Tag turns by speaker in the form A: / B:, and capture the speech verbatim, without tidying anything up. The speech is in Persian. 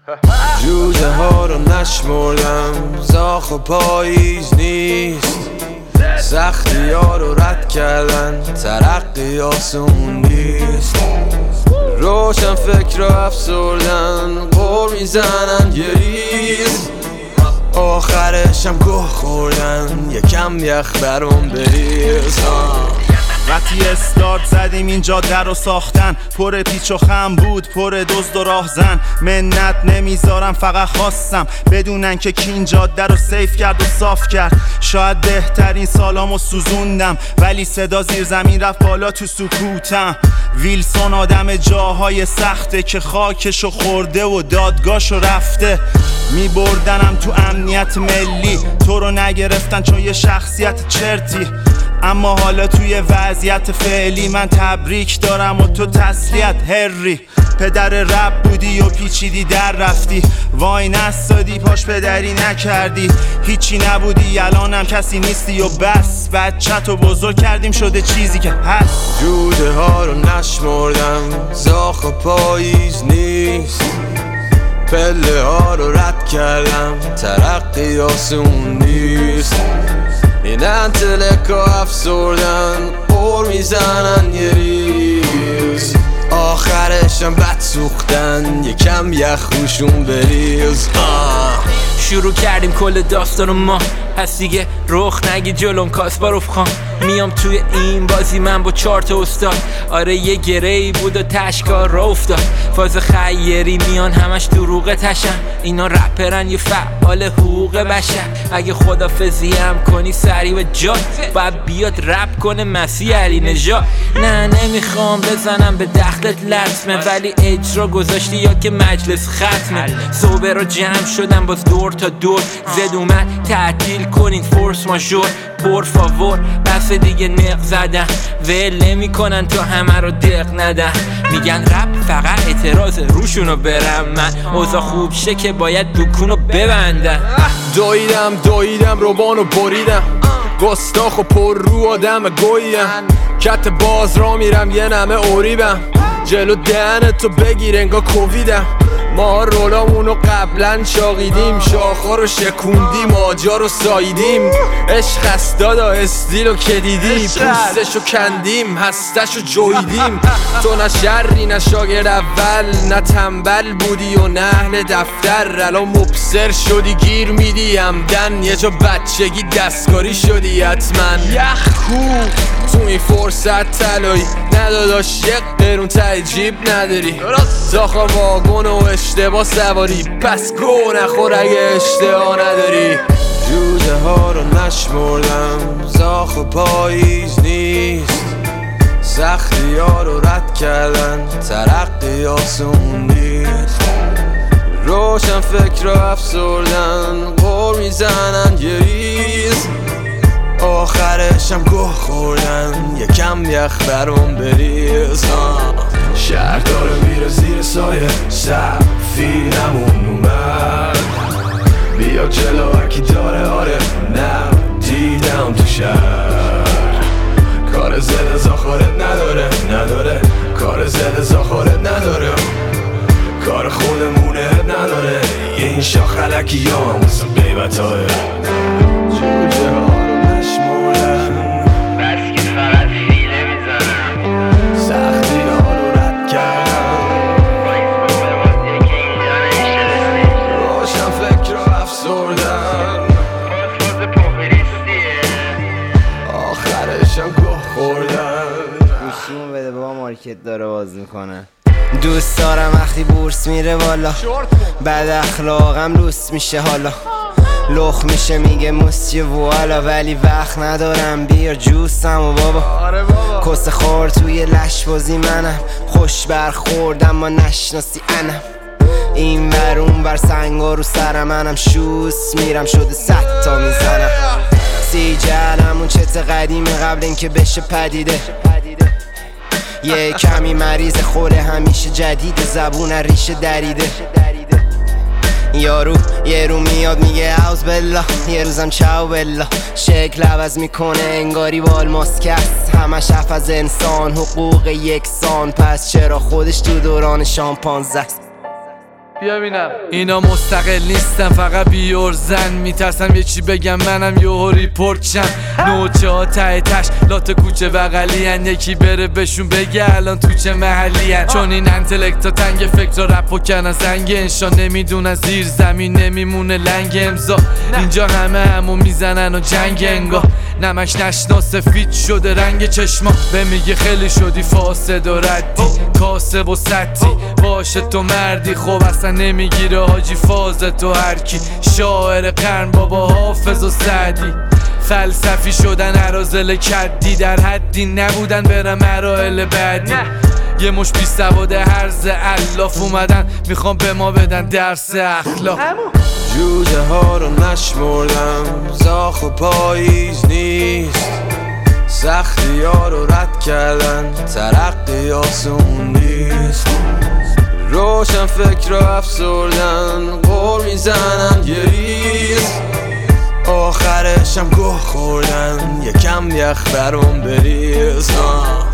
A: جوجه ها رو نشمردم، زاخ و پاییز نیست. سختی ها رو رد کردن، ترقی آسون نیست. روشن فکر رو افسردن، قور میزنن گریز. آخرشم گوه خوردن، یکم یخ برام بریز.
B: وقتی استارت زدیم این جاده رو ساختن، پر پیچ و خم بود، پر دزد و راهزن. منت نمیذارم، فقط خواستم بدونن که کی این جاده رو سیف کرد و صاف کرد. شاید بهترین سالامو سوزوندم، ولی صدا زیر زمین رفت بالا تو سکوتم. ویلسون آدم جاهای سخته که خاکشو خورده و دادگاهشو رفته. میبردنم تو امنیت ملی، تو رو نگرفتن چون یه شخصیت چرتی. اما حالا توی وضعیت فعلی من تبریک دارم و تو تسلیت هری. پدر رب بودی و پیچیدی در رفتی، وای نستادی پاش پدری نکردی. هیچی نبودی الانم کسی نیستی و بس. بچه‌تو بزرگ کردیم شده چیزی که هست.
A: جوجه ها رو نشمردم، زاخ و پاییز نیست. پله ها رو رد کردم، ترقی آسون نیست. این انتلکا افسردن، قور میزنن یه ریز. آخرشم بد سوختن، یکم یخ روشون بریز. آه.
C: شروع کردیم کل داستانو ما، پس دیگه رخ نگی جلوم کاسپاروف خان. میام توی این بازی من با چهار تا استاد. آره یه گره‌ای بود و تشکار را افتاد. فاز خیری میان همش دروغ تشن. اینا رپرن یه فعال حقوق بشر. اگه خدافظی هم کنی سری و جات، باید بیاد رپ کنه مسیح علی نژاد. نه نمیخوام بزنم به دختت لطمه، ولی اجرا گذاشتی یا که مجلس ختمه. صبح رو جمع شدم باز دور تا دور، زد اومد تعطیل کنین فورس ماژور. پر فاور بس دیگه نق زدن، ول نمی کنن تا همه رو دق ندن. میگن رپ فقط اعتراض، روشونو برم من. اوضاع خوب شه که باید دکونو ببندن.
A: دویدم دویدم روبانو بریدم، گستاخ و پر رو آدم گویم. کت باز را میرم یه نمه اوریبم، جلو دهنتو بگیر انگا کوویدم. ما رولامونو قبلا شاقیدیم، شاخا رو شکوندیم، آجا رو ساییدیم. عشق است دادا استیلو که دیدی، پوستشو کندیم، هستشو جویدیم. تو نه شری نه شاگرد اول، نه تنبل بودی و نه اهل دفتر. الان مبصر شدی گیر میدی همدن، یه جا بچگی دستکاری شدی حتما. یخ کو تو این فرصت طلایی، نداداش یک قرون ته جیب نداری. داخل واگن و اشتباه سواری، پس گو نخور اگه اشتباه نداری. جوجه ها رو نشمردم، زاخ و پاییز نیست. سختی ها رو رد کردن، ترقی آسون نیست. روشن فکر رو افسردن، قور میزنن یه ریز. آخرشم گوه خوردن، یکم یخ برام بریز.
D: شهر داره میره زیر سایه، سفینمون اومد. بیا جلو هرکی داره، آره نه دیدم تو شهر. کار زده زاخارت نداره، نداره کار زده زاخارت نداره. کار خودمونه نداره، این شاخ علکی ها هم واسه قیبت های.
A: جوجه ها رو نشمردم،
E: بس که فقط فیله میزنم.
A: سختی ها رو رد کردم، روشن فکر رو افسردن. آخرشم گوه خوردن.
F: گوشیمو بده بابا، مارکت داره باز میکنه. دوست دارم وقتی بورس میره بالا، بد اخلاقم لوس میشه حالا. لخ میشه میگه موسیه والا، ولی وقت ندارم بیار جوسم و بابا. کس خور توی لش بازی منم، خوش برخوردم ما نشناسی انم. این ور اون ور سنگا رو سرم، منم شوس میرم شده صد تا میزنم. سی جهلمون چت قدیمه قبل اینکه بشه پدیده. یه کمی مریض خوره همیشه جدید، زبون ریشه دریده. یارو یه رو میاد میگه اوز بلا، یه روزم چاو بلا. شکل عوض میکنه انگاری والماس کست، همش حرف از انسان حقوق یکسان. پس چرا خودش تو دوران شامپانزه است؟
G: بیا بینم. اینا مستقل نیستن فقط بیورزن، میترسم یه چی بگم منم یهو ریپورت شم. نوچه ها ته تش لات کوچه بغلی هن، یکی بره بهشون بگه الان تو چه محلی هن. چون این انتلکت ها تنگ فکر رپ کنن زنگ انشا، نمیدونن زیر زمین نمیمونه لنگ امضا. اینجا همه همو میزنن و جنگ انگاه، نمک نشنا سفید شده رنگ چشما. به میگه خیلی شدی فاسد و ردی، کاسب و سطی باشه تو مردی. خب اصلا نمیگیره حاجی فاز تو هرکی، شاعر قرن بابا حافظ و سعدی. فلسفی شدن عرازل کدی، در حدی نبودن برم مراحل بعدی. یه مش بی سواد هرز الاف اومدن میخوام به ما بدن درس اخلاق.
A: جوجه ها رو نشمردم، زاخ و پاییز نیست، سختی ها رو رد کردن، ترقی آسون نیست. روشن فکر رو افسردن، قول میزنن یه ریز، آخرشم گوه خوردن، یکم یخ برام بریز.